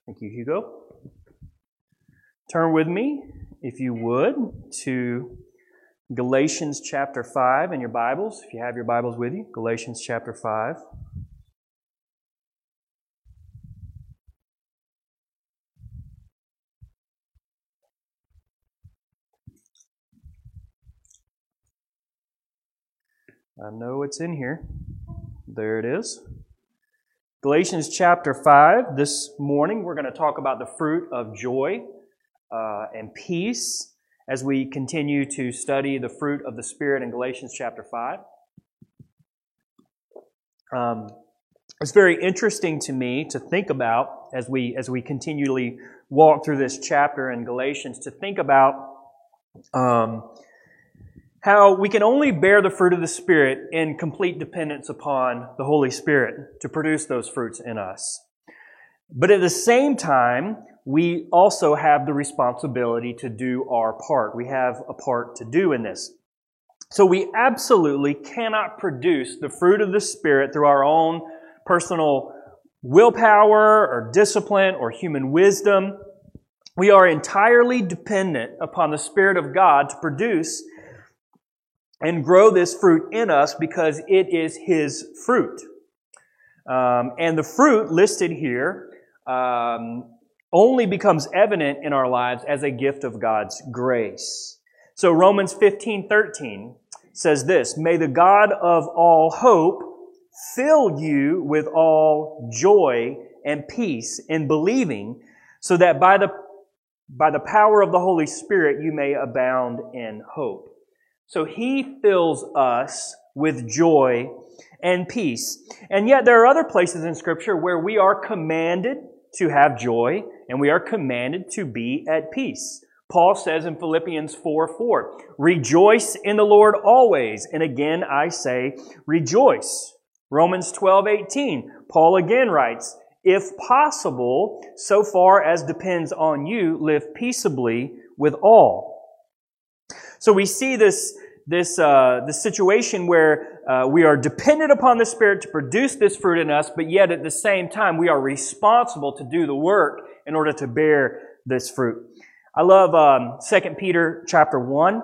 Thank you, Hugo. Turn with me, if you would, to Galatians chapter 5 in your Bibles, if you have your Bibles with you. Galatians chapter 5. I know it's in here. There it is. Galatians chapter 5. This morning we're going to talk about the fruit of joy and peace as we continue to study the fruit of the Spirit in Galatians chapter 5. It's very interesting to me to think about as we continually walk through this chapter in Galatians, to think about how we can only bear the fruit of the Spirit in complete dependence upon the Holy Spirit to produce those fruits in us. But at the same time, we also have the responsibility to do our part. We have a part to do in this. So we absolutely cannot produce the fruit of the Spirit through our own personal willpower or discipline or human wisdom. We are entirely dependent upon the Spirit of God to produce and grow this fruit in us because it is His fruit. And the fruit listed here only becomes evident in our lives as a gift of God's grace. So Romans 15:13 says this, "May the God of all hope fill you with all joy and peace in believing, so that by the power of the Holy Spirit you may abound in hope." So He fills us with joy and peace. And yet there are other places in Scripture where we are commanded to have joy and we are commanded to be at peace. Paul says in Philippians 4:4, "Rejoice in the Lord always, and again I say, rejoice." Romans 12:18, Paul again writes, "If possible, so far as depends on you, live peaceably with all." So we see this situation where we are dependent upon the Spirit to produce this fruit in us, but yet at the same time we are responsible to do the work in order to bear this fruit. I love 2 Peter chapter 1.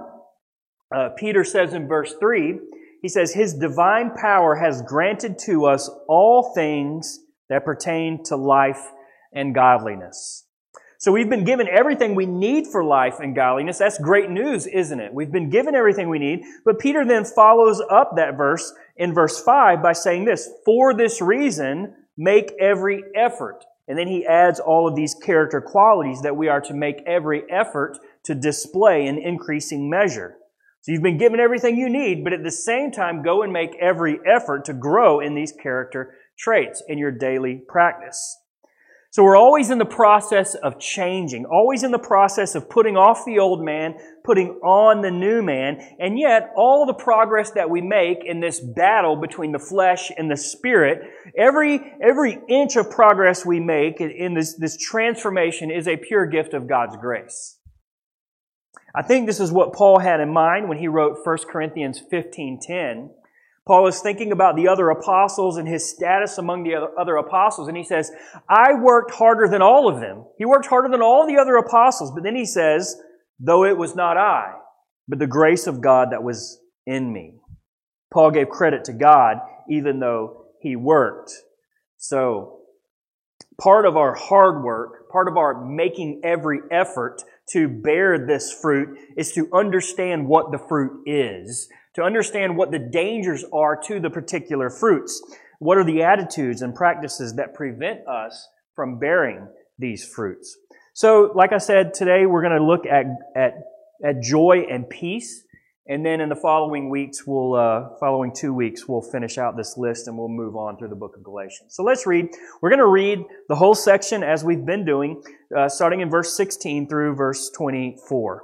Peter says in verse 3, he says, "His divine power has granted to us all things that pertain to life and godliness." So we've been given everything we need for life and godliness. That's great news, isn't it? We've been given everything we need. But Peter then follows up that verse in verse 5 by saying this, "For this reason, make every effort." And then he adds all of these character qualities that we are to make every effort to display in increasing measure. So you've been given everything you need, but at the same time, go and make every effort to grow in these character traits in your daily practice. So we're always in the process of changing, always in the process of putting off the old man, putting on the new man, and yet all the progress that we make in this battle between the flesh and the Spirit, every inch of progress we make in this transformation is a pure gift of God's grace. I think this is what Paul had in mind when he wrote 1 Corinthians 15:10. Paul is thinking about the other apostles and his status among the other apostles, and he says, "I worked harder than all of them." He worked harder than all the other apostles, but then he says, "Though it was not I, but the grace of God that was in me." Paul gave credit to God even though he worked. So, part of our hard work, part of our making every effort to bear this fruit is to understand what the fruit is, to understand what the dangers are to the particular fruits. What are the attitudes and practices that prevent us from bearing these fruits? So, like I said, today we're going to look at joy and peace. And then in the following 2 weeks, we'll finish out this list and we'll move on through the book of Galatians. So let's read. We're going to read the whole section as we've been doing, starting in verse 16 through verse 24.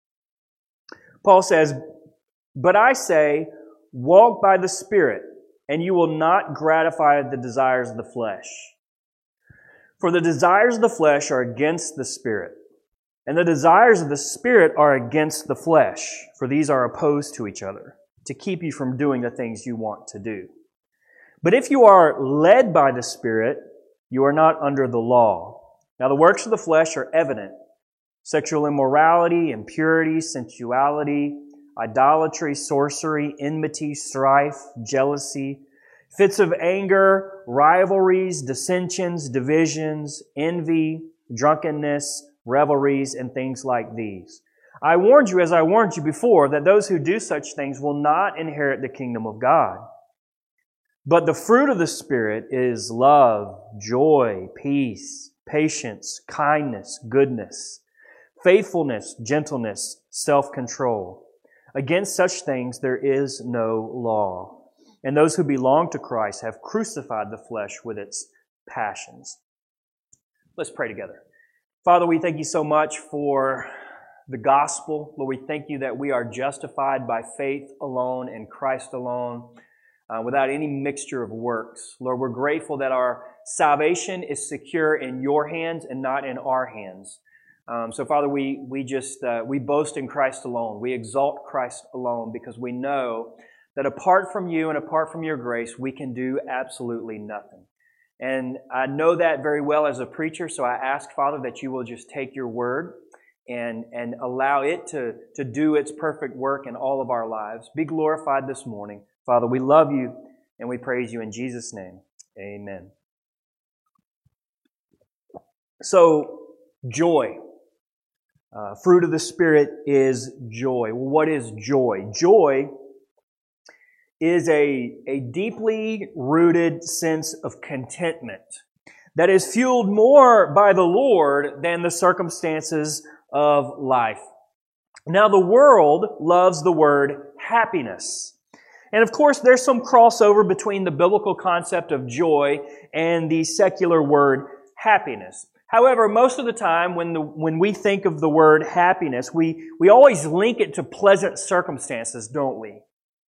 Paul says, "But I say, walk by the Spirit, and you will not gratify the desires of the flesh. For the desires of the flesh are against the Spirit, and the desires of the Spirit are against the flesh, for these are opposed to each other, to keep you from doing the things you want to do. But if you are led by the Spirit, you are not under the law. Now the works of the flesh are evident: sexual immorality, impurity, sensuality, idolatry, sorcery, enmity, strife, jealousy, fits of anger, rivalries, dissensions, divisions, envy, drunkenness, revelries, and things like these. I warned you, as I warned you before, that those who do such things will not inherit the kingdom of God. But the fruit of the Spirit is love, joy, peace, patience, kindness, goodness, faithfulness, gentleness, self-control. Against such things there is no law. And those who belong to Christ have crucified the flesh with its passions. Let's pray together. Father, we thank you so much for the gospel. Lord, we thank you that we are justified by faith alone in Christ alone, without any mixture of works. Lord, we're grateful that our salvation is secure in your hands and not in our hands. So, Father, we boast in Christ alone. We exalt Christ alone because we know that apart from you and apart from your grace, we can do absolutely nothing. And I know that very well as a preacher, so I ask, Father, that you will just take your word and allow it to do its perfect work in all of our lives. Be glorified this morning. Father, we love you and we praise you in Jesus' name. Amen. So, joy. Fruit of the Spirit is joy. Well, what is joy? Joy is a deeply rooted sense of contentment that is fueled more by the Lord than the circumstances of life. Now, the world loves the word happiness. And of course, there's some crossover between the biblical concept of joy and the secular word happiness. However, most of the time when we think of the word happiness, we always link it to pleasant circumstances, don't we?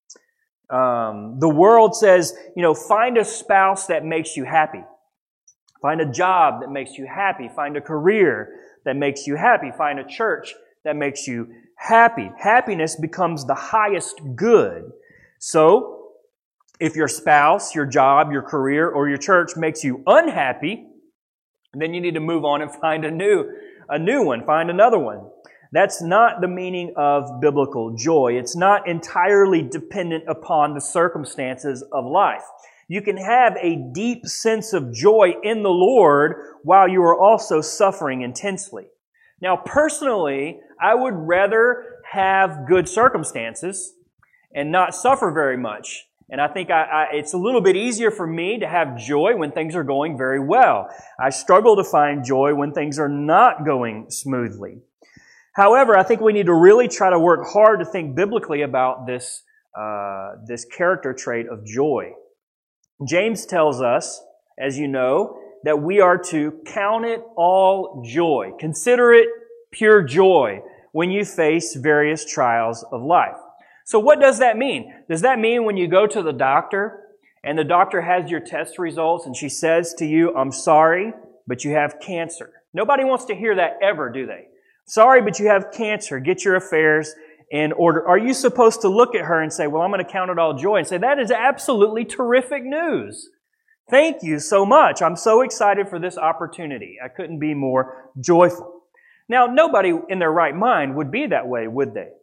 The world says, find a spouse that makes you happy. Find a job that makes you happy. Find a career that makes you happy. Find a church that makes you happy. Happiness becomes the highest good. So, if your spouse, your job, your career, or your church makes you unhappy, then you need to move on and find a new one. Find another one. That's not the meaning of biblical joy. It's not entirely dependent upon the circumstances of life. You can have a deep sense of joy in the Lord while you are also suffering intensely. Now, personally, I would rather have good circumstances and not suffer very much. And I think it's a little bit easier for me to have joy when things are going very well. I struggle to find joy when things are not going smoothly. However, I think we need to really try to work hard to think biblically about this character trait of joy. James tells us, as you know, that we are to count it all joy. Consider it pure joy when you face various trials of life. So what does that mean? Does that mean when you go to the doctor and the doctor has your test results and she says to you, "I'm sorry, but you have cancer"? Nobody wants to hear that ever, do they? "Sorry, but you have cancer. Get your affairs in order." Are you supposed to look at her and say, "Well, I'm going to count it all joy," and say, "That is absolutely terrific news. Thank you so much. I'm so excited for this opportunity. I couldn't be more joyful." Now, nobody in their right mind would be that way, would they?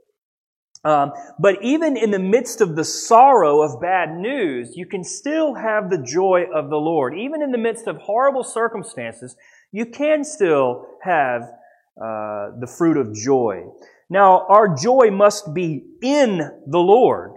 But even in the midst of the sorrow of bad news, you can still have the joy of the Lord. Even in the midst of horrible circumstances, you can still have the fruit of joy. Now, our joy must be in the Lord.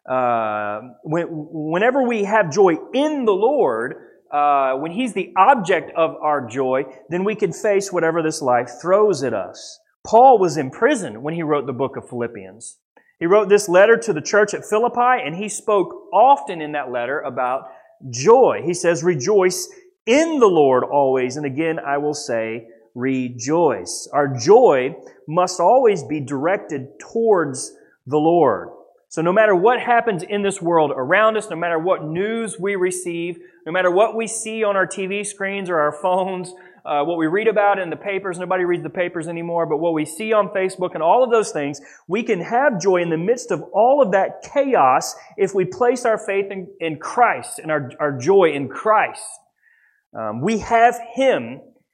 Whenever we have joy in the Lord, when He's the object of our joy, then we can face whatever this life throws at us. Paul was in prison when he wrote the book of Philippians. He wrote this letter to the church at Philippi, and he spoke often in that letter about joy. He says, "Rejoice in the Lord always, and again I will say, rejoice." Our joy must always be directed towards the Lord. So no matter what happens in this world around us, no matter what news we receive, no matter what we see on our TV screens or our phones, what we read about in the papers, nobody reads the papers anymore, but what we see on Facebook and all of those things, we can have joy in the midst of all of that chaos if we place our faith in Christ and our joy in Christ. We have Him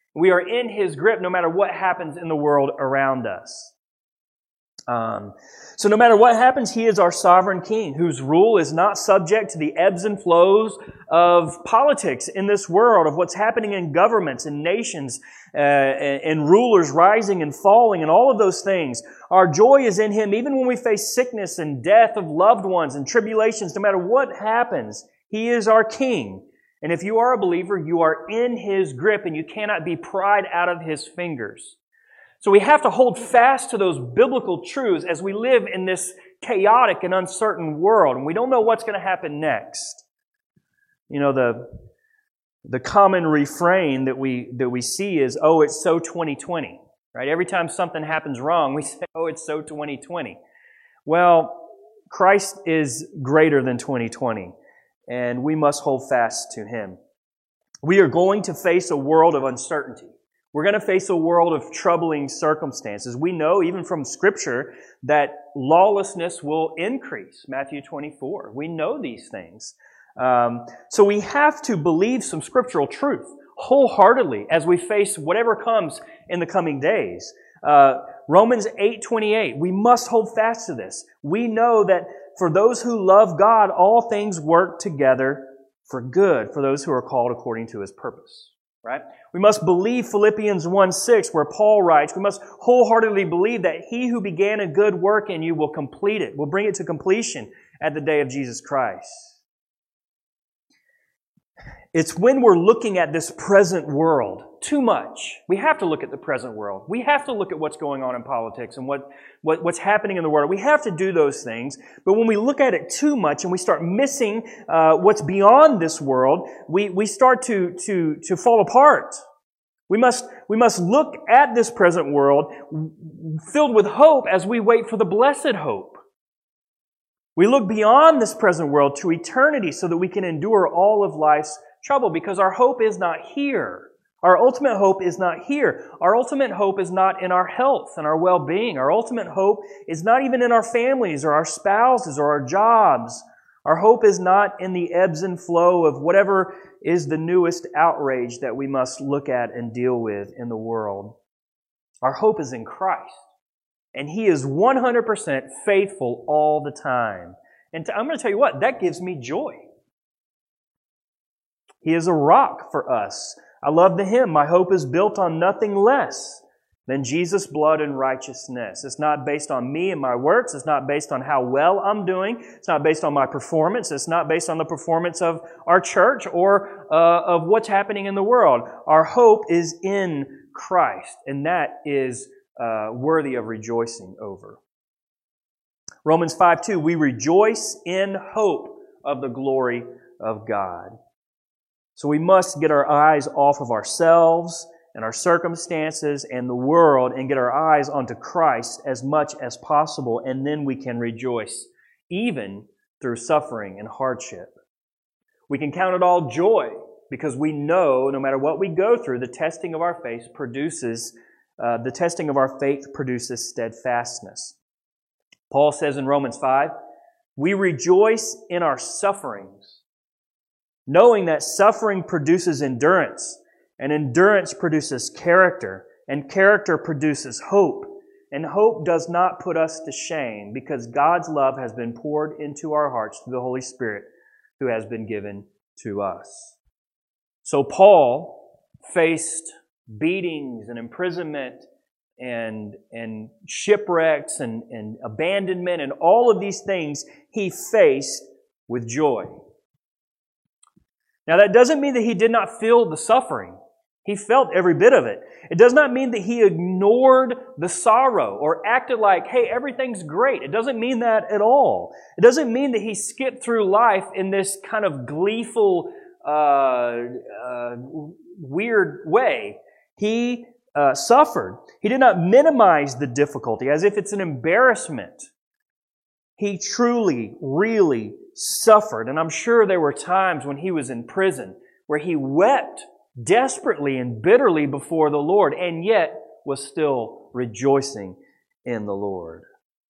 We are in His grip no matter what happens in the world around us. So no matter what happens, He is our sovereign King, whose rule is not subject to the ebbs and flows of politics in this world, of what's happening in governments and nations, and rulers rising and falling, and all of those things. Our joy is in Him, even when we face sickness and death of loved ones and tribulations. No matter what happens, He is our King. And if you are a believer, you are in His grip, and you cannot be pried out of His fingers. So we have to hold fast to those biblical truths as we live in this chaotic and uncertain world, and we don't know what's going to happen next. You know, the common refrain that we see is, "Oh, it's so 2020." Right? Every time something happens wrong, we say, "Oh, it's so 2020." Well, Christ is greater than 2020, and we must hold fast to Him. We are going to face a world of uncertainty. We're going to face a world of troubling circumstances. We know, even from Scripture, that lawlessness will increase. Matthew 24. We know these things. So we have to believe some scriptural truth wholeheartedly as we face whatever comes in the coming days. Romans 8:28. We must hold fast to this. We know that for those who love God, all things work together for good, for those who are called according to His purpose. Right? We must believe Philippians 1:6, where Paul writes, we must wholeheartedly believe that He who began a good work in you will complete it, will bring it to completion at the day of Jesus Christ. It's when we're looking at this present world too much. We have to look at the present world. We have to look at what's going on in politics and what's happening in the world. We have to do those things. But when we look at it too much and we start missing what's beyond this world, we start to fall apart. We must look at this present world filled with hope as we wait for the blessed hope. We look beyond this present world to eternity so that we can endure all of life's trouble, because our hope is not here. Our ultimate hope is not here. Our ultimate hope is not in our health and our well-being. Our ultimate hope is not even in our families or our spouses or our jobs. Our hope is not in the ebbs and flow of whatever is the newest outrage that we must look at and deal with in the world. Our hope is in Christ. And He is 100% faithful all the time. And I'm going to tell you what, that gives me joy. He is a rock for us. I love the hymn, "My hope is built on nothing less than Jesus' blood and righteousness." It's not based on me and my works. It's not based on how well I'm doing. It's not based on my performance. It's not based on the performance of our church or of what's happening in the world. Our hope is in Christ, and that is worthy of rejoicing over. Romans 5:2, we rejoice in hope of the glory of God. So we must get our eyes off of ourselves and our circumstances and the world and get our eyes onto Christ as much as possible, and then we can rejoice, even through suffering and hardship. We can count it all joy because we know no matter what we go through, the testing of our faith produces steadfastness. Paul says in Romans 5, we rejoice in our sufferings, knowing that suffering produces endurance, and endurance produces character, and character produces hope. And hope does not put us to shame, because God's love has been poured into our hearts through the Holy Spirit who has been given to us. So Paul faced beatings and imprisonment and shipwrecks and abandonment, and all of these things he faced with joy. Now, that doesn't mean that he did not feel the suffering. He felt every bit of it. It does not mean that he ignored the sorrow or acted like, hey, everything's great. It doesn't mean that at all. It doesn't mean that he skipped through life in this kind of gleeful, weird way. He suffered. He did not minimize the difficulty as if it's an embarrassment. He truly, really suffered. And I'm sure there were times when he was in prison where he wept desperately and bitterly before the Lord, and yet was still rejoicing in the Lord.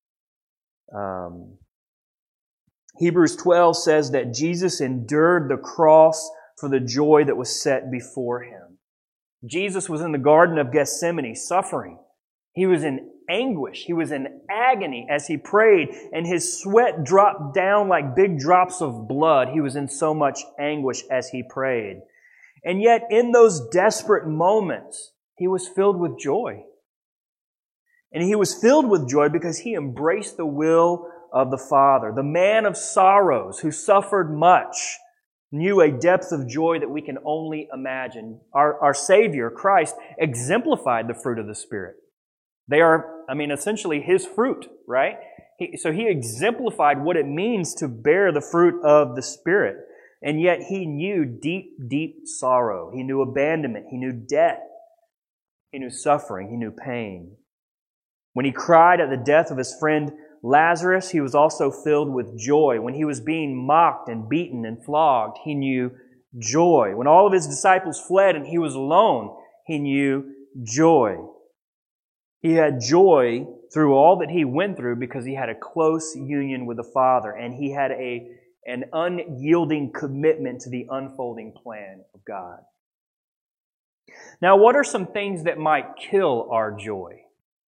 Hebrews 12 says that Jesus endured the cross for the joy that was set before him. Jesus was in the Garden of Gethsemane suffering. He was in anguish. He was in agony as he prayed, and his sweat dropped down like big drops of blood. He was in so much anguish as he prayed. And yet, in those desperate moments, he was filled with joy. And he was filled with joy because he embraced the will of the Father. The man of sorrows who suffered much knew a depth of joy that we can only imagine. Our Savior, Christ, exemplified the fruit of the Spirit. They are, essentially His fruit, right? So He exemplified what it means to bear the fruit of the Spirit. And yet He knew deep, deep sorrow. He knew abandonment. He knew death. He knew suffering. He knew pain. When He cried at the death of His friend Lazarus, He was also filled with joy. When He was being mocked and beaten and flogged, He knew joy. When all of His disciples fled and He was alone, He knew joy. He had joy through all that He went through because He had a close union with the Father, and He had an unyielding commitment to the unfolding plan of God. Now, what are some things that might kill our joy?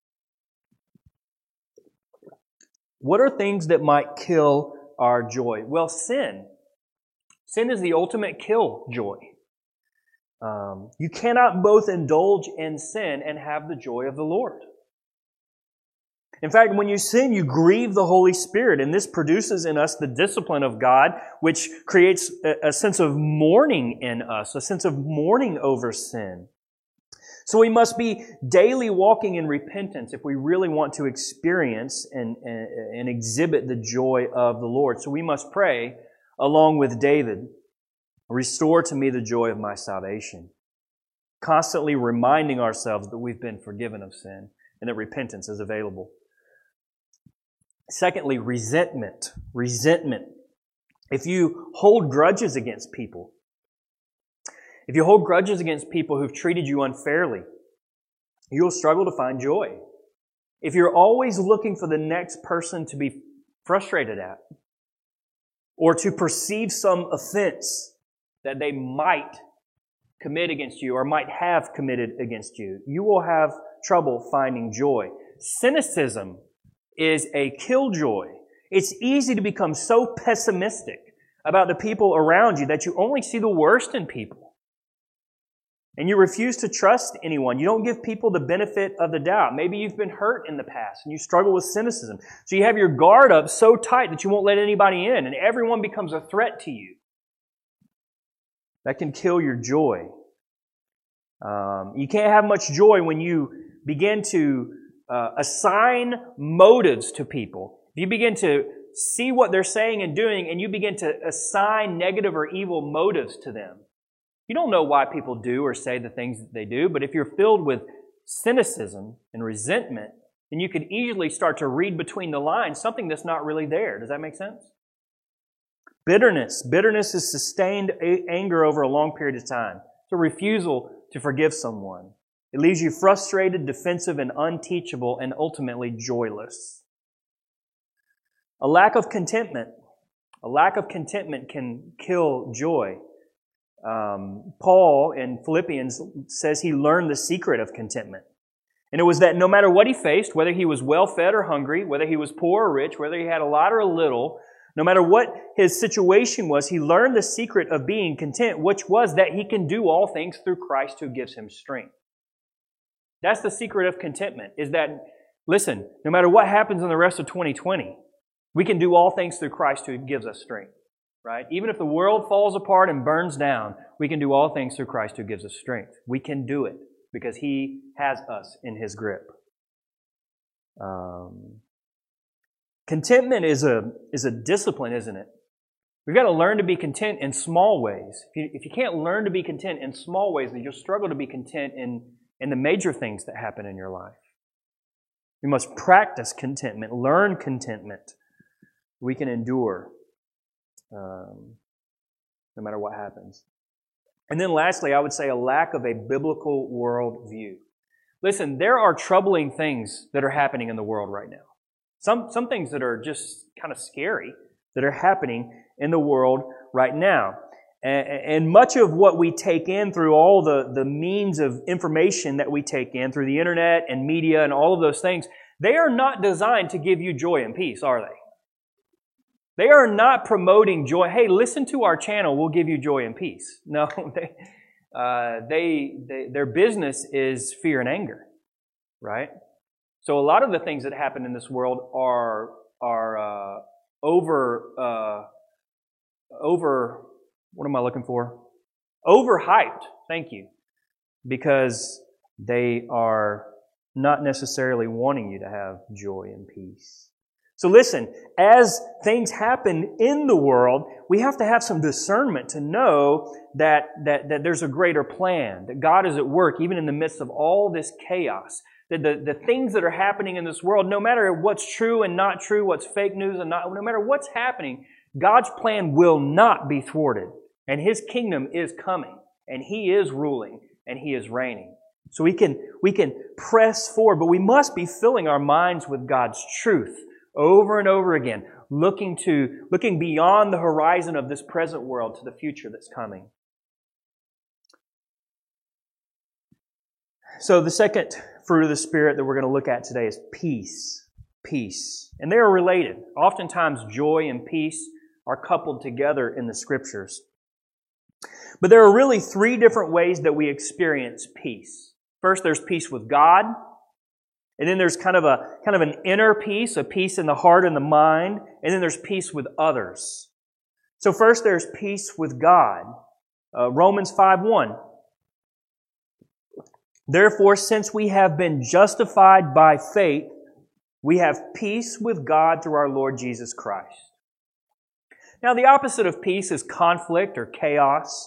What are things that might kill our joy? Well, sin. Sin is the ultimate killjoy. You cannot both indulge in sin and have the joy of the Lord. In fact, when you sin, you grieve the Holy Spirit, and this produces in us the discipline of God, which creates a sense of mourning in us, a sense of mourning over sin. So we must be daily walking in repentance if we really want to experience and exhibit the joy of the Lord. So we must pray, along with David, "Restore to me the joy of my salvation," constantly reminding ourselves that we've been forgiven of sin and that repentance is available. Secondly, resentment. Resentment. If you hold grudges against people, if you hold grudges against people who've treated you unfairly, you'll struggle to find joy. If you're always looking for the next person to be frustrated at, or to perceive some offense that they might commit against you or might have committed against you, you will have trouble finding joy. Cynicism is a killjoy. It's easy to become so pessimistic about the people around you that you only see the worst in people. And you refuse to trust anyone. You don't give people the benefit of the doubt. Maybe you've been hurt in the past and you struggle with cynicism. So you have your guard up so tight that you won't let anybody in, and everyone becomes a threat to you. That can kill your joy. You can't have much joy when you begin to assign motives to people. If you begin to see what they're saying and doing, and you begin to assign negative or evil motives to them, you don't know why people do or say the things that they do, but if you're filled with cynicism and resentment, then you could easily start to read between the lines something that's not really there. Does that make sense? Bitterness. Bitterness is sustained anger over a long period of time. It's a refusal to forgive someone. It leaves you frustrated, defensive, and unteachable, and ultimately joyless. A lack of contentment. A lack of contentment can kill joy. Paul in Philippians says he learned the secret of contentment. And it was that no matter what he faced, whether he was well-fed or hungry, whether he was poor or rich, whether he had a lot or a little, no matter what his situation was, he learned the secret of being content, which was that he can do all things through Christ who gives him strength. That's the secret of contentment, is that, listen, no matter what happens in the rest of 2020, we can do all things through Christ who gives us strength. Right? Even if the world falls apart and burns down, we can do all things through Christ who gives us strength. We can do it because He has us in His grip. Contentment is a discipline, isn't it? We've got to learn to be content in small ways. If you can't learn to be content in small ways, then you'll struggle to be content in the major things that happen in your life. We must practice contentment, learn contentment. We can endure. No matter what happens. And then lastly, I would say a lack of a biblical worldview. Listen, there are troubling things that are happening in the world right now. Some things that are just kind of scary that are happening in the world right now. And much of what we take in through all the means of information that we take in through the internet and media and all of those things, they are not designed to give you joy and peace, are they? They are not promoting joy. Hey, listen to our channel, we'll give you joy and peace. No, their business is fear and anger, right? So a lot of the things that happen in this world are what am I looking for? Overhyped. Thank you. Because they are not necessarily wanting you to have joy and peace. So listen, as things happen in the world, we have to have some discernment to know that there's a greater plan, that God is at work even in the midst of all this chaos. That the things that are happening in this world, no matter what's true and not true, what's fake news and not, no matter what's happening, God's plan will not be thwarted. And His kingdom is coming. And He is ruling. And He is reigning. So we can press forward, but we must be filling our minds with God's truth over and over again, looking beyond the horizon of this present world to the future that's coming. So the second fruit of the Spirit that we're going to look at today is peace. Peace. And they are related. Oftentimes joy and peace are coupled together in the Scriptures. But there are really three different ways that we experience peace. First, there's peace with God. And then there's kind of an inner peace, a peace in the heart and the mind. And then there's peace with others. So first, there's peace with God. Romans 5:1. Therefore, since we have been justified by faith, we have peace with God through our Lord Jesus Christ. Now, the opposite of peace is conflict or chaos.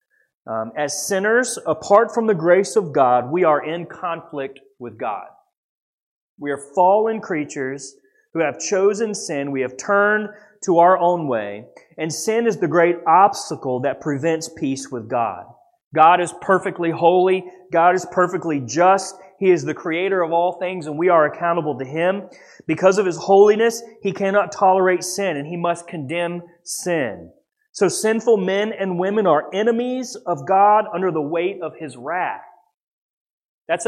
As sinners, apart from the grace of God, we are in conflict with God. We are fallen creatures who have chosen sin. We have turned to our own way. And sin is the great obstacle that prevents peace with God. God is perfectly holy. God is perfectly just. He is the creator of all things, and we are accountable to Him. Because of His holiness, He cannot tolerate sin, and He must condemn sin. So sinful men and women are enemies of God under the weight of His wrath. That's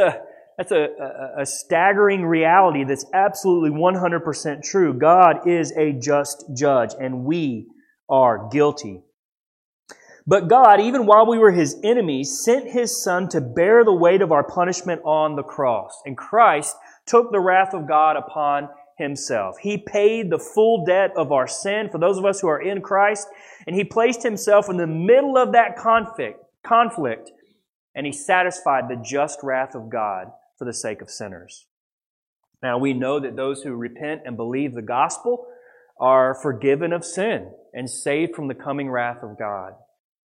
a staggering reality that's absolutely 100% true. God is a just judge, and we are guilty. But God, even while we were His enemies, sent His Son to bear the weight of our punishment on the cross. And Christ took the wrath of God upon Himself. He paid the full debt of our sin for those of us who are in Christ, and He placed Himself in the middle of that conflict, and He satisfied the just wrath of God for the sake of sinners. Now, we know that those who repent and believe the gospel are forgiven of sin and saved from the coming wrath of God.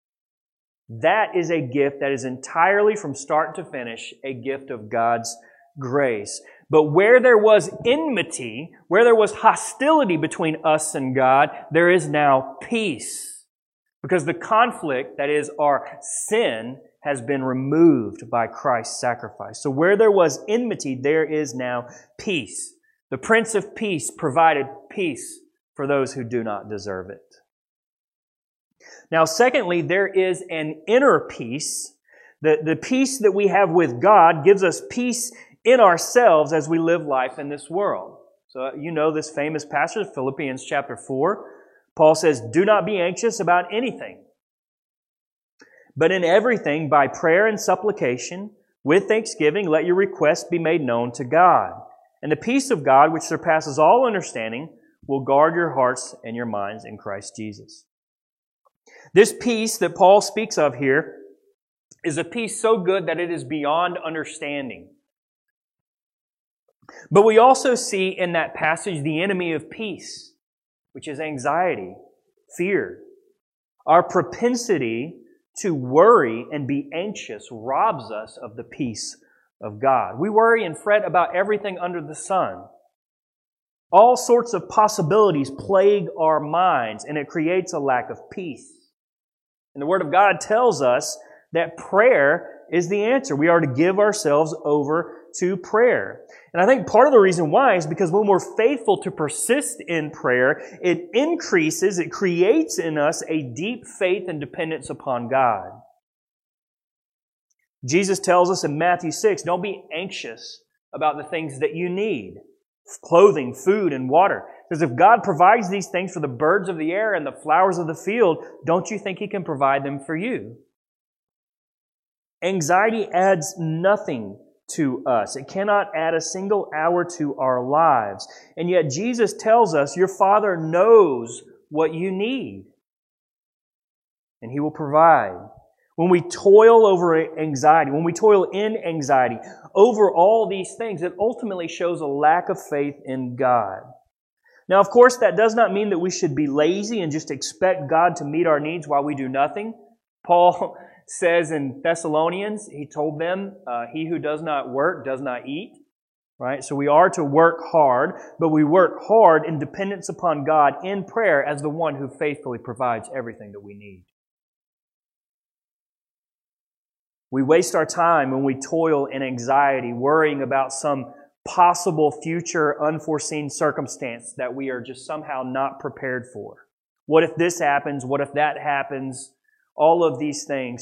That is a gift that is entirely from start to finish a gift of God's grace. But where there was enmity, where there was hostility between us and God, there is now peace. Because the conflict, that is our sin, has been removed by Christ's sacrifice. So where there was enmity, there is now peace. The Prince of Peace provided peace for those who do not deserve it. Now, secondly, there is an inner peace. The peace that we have with God gives us peace in ourselves as we live life in this world. So you know this famous passage, Philippians chapter 4. Paul says, "Do not be anxious about anything, but in everything, by prayer and supplication, with thanksgiving, let your requests be made known to God. And the peace of God, which surpasses all understanding, will guard your hearts and your minds in Christ Jesus." This peace that Paul speaks of here is a peace so good that it is beyond understanding. But we also see in that passage the enemy of peace, which is anxiety, fear. Our propensity to worry and be anxious robs us of the peace of God. We worry and fret about everything under the sun. All sorts of possibilities plague our minds, and it creates a lack of peace. And the Word of God tells us that prayer is the answer. We are to give ourselves over to prayer. And I think part of the reason why is because when we're faithful to persist in prayer, it increases, it creates in us a deep faith and dependence upon God. Jesus tells us in Matthew 6, don't be anxious about the things that you need. Clothing, food, and water. Because if God provides these things for the birds of the air and the flowers of the field, don't you think He can provide them for you? Anxiety adds nothing to us. It cannot add a single hour to our lives. And yet Jesus tells us, your Father knows what you need. And He will provide. When we toil over anxiety, when we toil in anxiety over all these things, it ultimately shows a lack of faith in God. Now, of course, that does not mean that we should be lazy and just expect God to meet our needs while we do nothing. Paul says in Thessalonians, he told them, he who does not work does not eat. Right? So we are to work hard, but we work hard in dependence upon God in prayer as the one who faithfully provides everything that we need. We waste our time when we toil in anxiety, worrying about some possible future unforeseen circumstance that we are just somehow not prepared for. What if this happens? What if that happens? All of these things.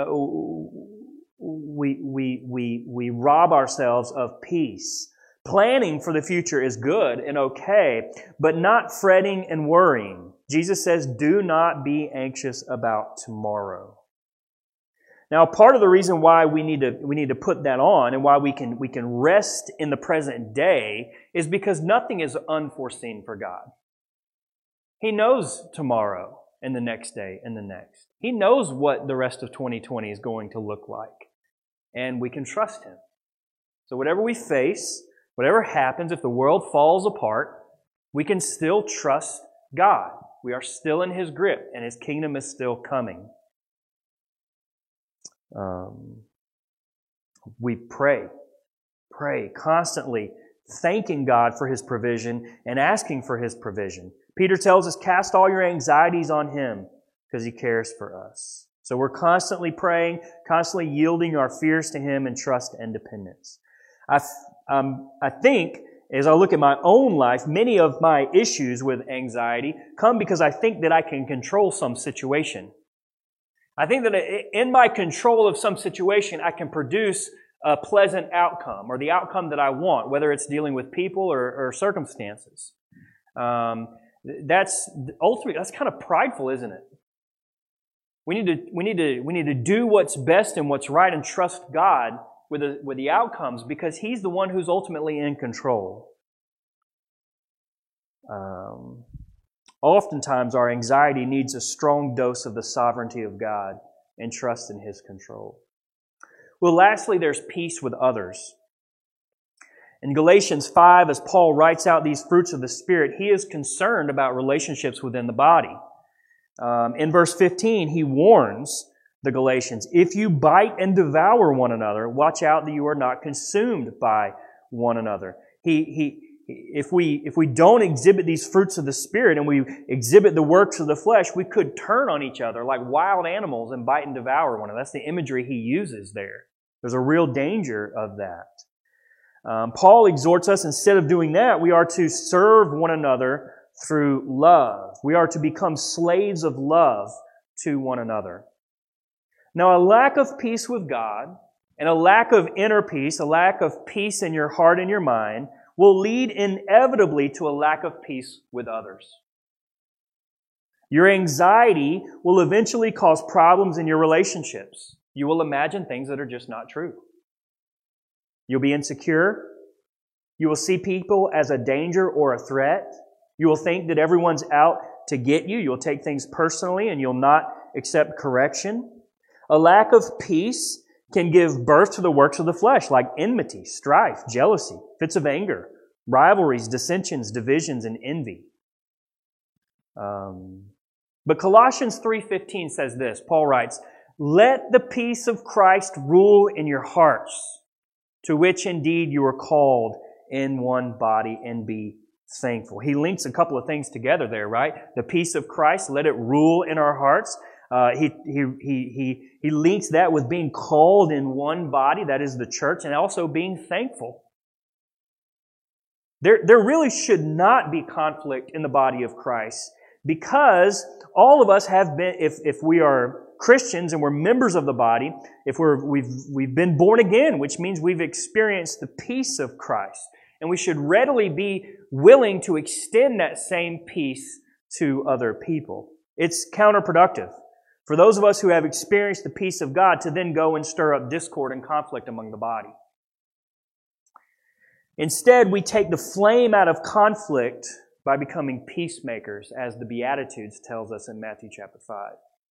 We rob ourselves of peace. Planning for the future is good and okay, but not fretting and worrying. Jesus says, do not be anxious about tomorrow. Now, part of the reason why we need to put that on and why we can rest in the present day is because nothing is unforeseen for God. He knows tomorrow and the next day and the next. He knows what the rest of 2020 is going to look like. And we can trust Him. So whatever we face, whatever happens, if the world falls apart, we can still trust God. We are still in His grip and His kingdom is still coming. We pray constantly, thanking God for His provision and asking for His provision. Peter tells us, cast all your anxieties on Him because He cares for us. So we're constantly praying, constantly yielding our fears to Him in trust and dependence. I think, as I look at my own life, many of my issues with anxiety come because I think that I can control some situation. I think that in my control of some situation, I can produce a pleasant outcome or the outcome that I want, whether it's dealing with people or circumstances. That's kind of prideful, isn't it? We need to do what's best and what's right and trust God with the outcomes because He's the one who's ultimately in control. Oftentimes, our anxiety needs a strong dose of the sovereignty of God and trust in His control. Well, lastly, there's peace with others. In Galatians 5, as Paul writes out these fruits of the Spirit, he is concerned about relationships within the body. In verse 15, he warns the Galatians, if you bite and devour one another, watch out that you are not consumed by one another. If we don't exhibit these fruits of the Spirit and we exhibit the works of the flesh, we could turn on each other like wild animals and bite and devour one another. That's the imagery he uses there. There's a real danger of that. Paul exhorts us, instead of doing that, we are to serve one another through love. We are to become slaves of love to one another. Now, a lack of peace with God and a lack of inner peace, a lack of peace in your heart and your mind, will lead inevitably to a lack of peace with others. Your anxiety will eventually cause problems in your relationships. You will imagine things that are just not true. You'll be insecure. You will see people as a danger or a threat. You will think that everyone's out to get you. You'll take things personally and you'll not accept correction. A lack of peace can give birth to the works of the flesh, like enmity, strife, jealousy, fits of anger, rivalries, dissensions, divisions, and envy. But Colossians 3:15 says this. Paul writes, let the peace of Christ rule in your hearts, to which indeed you are called in one body, and be thankful. He links a couple of things together there, right? The peace of Christ, let it rule in our hearts. He links that with being called in one body, that is the church, and also being thankful. There really should not be conflict in the body of Christ, because all of us have been, if we are Christians and we're members of the body, if we've been born again, which means we've experienced the peace of Christ, and we should readily be willing to extend that same peace to other people. It's counterproductive for those of us who have experienced the peace of God to then go and stir up discord and conflict among the body. Instead, we take the flame out of conflict by becoming peacemakers, as the Beatitudes tells us in Matthew chapter 5.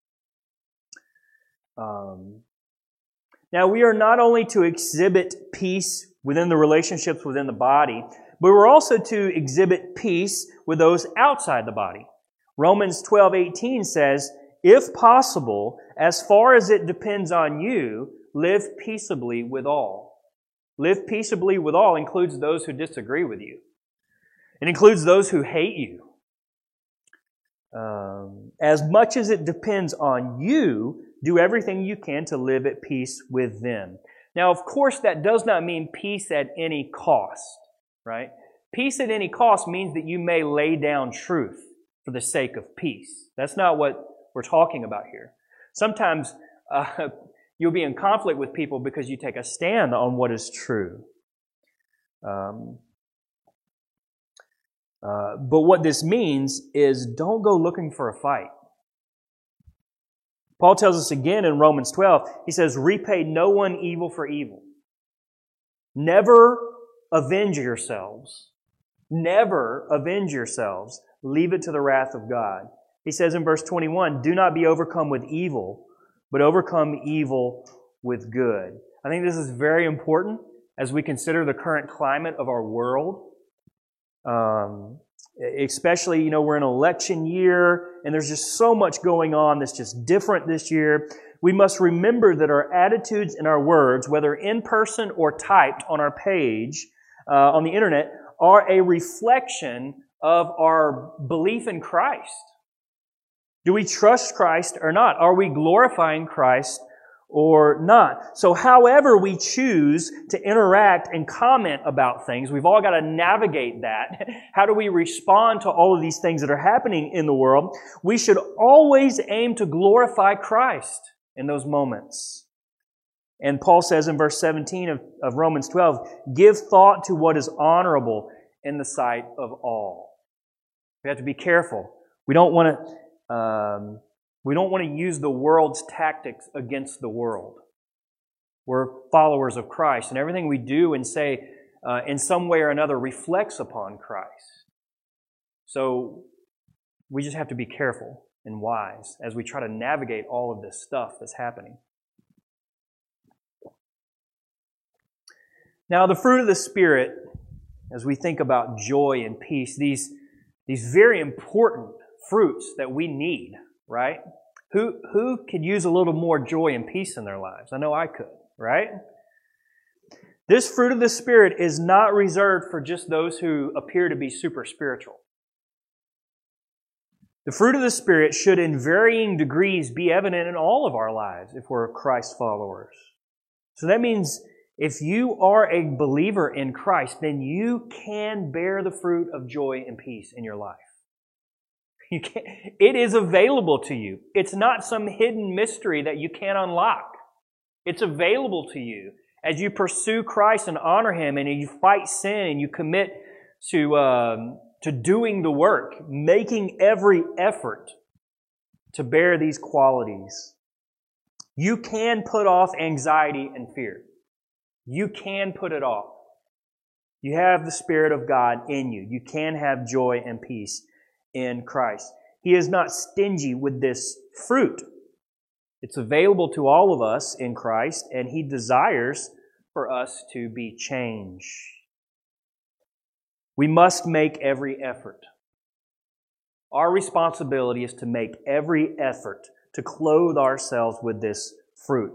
Now, we are not only to exhibit peace within the relationships within the body, but we're also to exhibit peace with those outside the body. Romans 12:18 says, "If possible, as far as it depends on you, live peaceably with all." Live peaceably with all includes those who disagree with you. It includes those who hate you. As much as it depends on you, do everything you can to live at peace with them. Now, of course, that does not mean peace at any cost, right? Peace at any cost means that you may lay down truth for the sake of peace. That's not what we're talking about here. Sometimes you'll be in conflict with people because you take a stand on what is true. But what this means is don't go looking for a fight. Paul tells us again in Romans 12, he says, "Repay no one evil for evil." Never avenge yourselves. Never avenge yourselves. Leave it to the wrath of God. He says in verse 21, "Do not be overcome with evil, but overcome evil with good." I think this is very important as we consider the current climate of our world. Especially, we're in an election year, and there's just so much going on that's just different this year. We must remember that our attitudes and our words, whether in person or typed on our page, on the internet, are a reflection of our belief in Christ. Do we trust Christ or not? Are we glorifying Christ or not? So however we choose to interact and comment about things, we've all got to navigate that. How do we respond to all of these things that are happening in the world? We should always aim to glorify Christ in those moments. And Paul says in verse 17 of Romans 12, "Give thought to what is honorable in the sight of all." We have to be careful. We don't want to use the world's tactics against the world. We're followers of Christ, and everything we do and say in some way or another reflects upon Christ. So we just have to be careful and wise as we try to navigate all of this stuff that's happening. Now, the fruit of the Spirit, as we think about joy and peace, these very important fruits that we need, right? Who could use a little more joy and peace in their lives? I know I could, right? This fruit of the Spirit is not reserved for just those who appear to be super spiritual. The fruit of the Spirit should in varying degrees be evident in all of our lives if we're Christ followers. So that means if you are a believer in Christ, then you can bear the fruit of joy and peace in your life. It is available to you. It's not some hidden mystery that you can't unlock. It's available to you as you pursue Christ and honor Him, and you fight sin and you commit to doing the work, making every effort to bear these qualities. You can put off anxiety and fear. You can put it off. You have the Spirit of God in you. You can have joy and peace in Christ. He is not stingy with this fruit. It's available to all of us in Christ, and He desires for us to be changed. We must make every effort. Our responsibility is to make every effort to clothe ourselves with this fruit.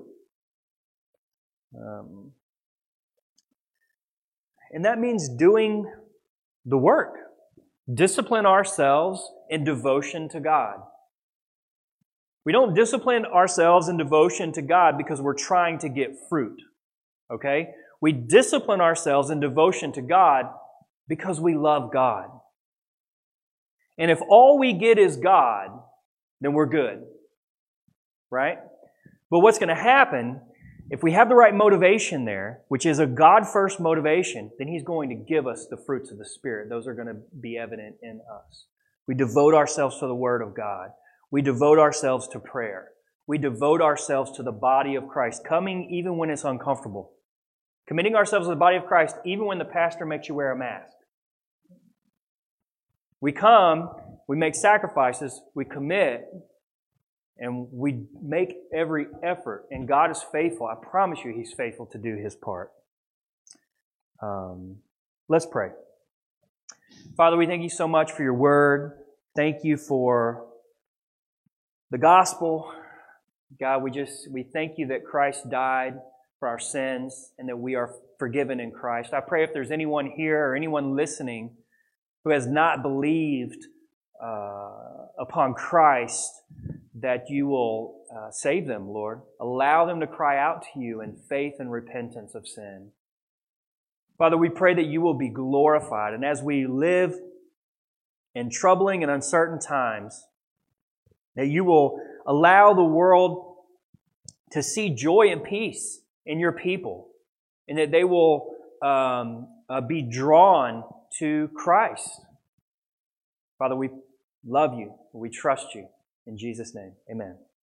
And that means doing the work. Discipline ourselves in devotion to God. We don't discipline ourselves in devotion to God because we're trying to get fruit. Okay? We discipline ourselves in devotion to God because we love God. And if all we get is God, then we're good. Right? But what's going to happen, if we have the right motivation there, which is a God-first motivation, then He's going to give us the fruits of the Spirit. Those are going to be evident in us. We devote ourselves to the Word of God. We devote ourselves to prayer. We devote ourselves to the body of Christ, coming even when it's uncomfortable. Committing ourselves to the body of Christ even when the pastor makes you wear a mask. We come, we make sacrifices, we commit, and we make every effort. And God is faithful. I promise you He's faithful to do His part. Let's pray. Father, we thank You so much for Your Word. Thank You for the gospel. God, we thank You that Christ died for our sins and that we are forgiven in Christ. I pray if there's anyone here or anyone listening who has not believed upon Christ, that You will save them, Lord. Allow them to cry out to You in faith and repentance of sin. Father, we pray that You will be glorified. And as we live in troubling and uncertain times, that You will allow the world to see joy and peace in Your people, and that they will be drawn to Christ. Father, we love You. We trust You. In Jesus' name, amen.